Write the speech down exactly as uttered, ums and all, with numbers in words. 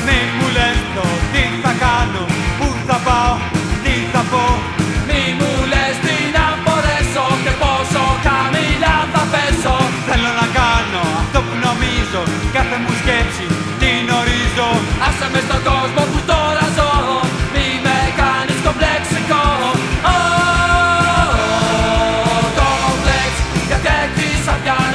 Μη μου λες το τι θα κάνω, πού θα πάω, τι θα πω. Μη μου λες τι να φορέσω και πόσο χαμηλά θα πέσω. Θέλω να κάνω αυτό που νομίζω, κάθε μου σκέψη την ορίζω. Άσε με στον κόσμο που τώρα ζω, μη με κάνεις κομπλεξικό. Oh, oh, oh, complex, γιατί έχεις αδειά.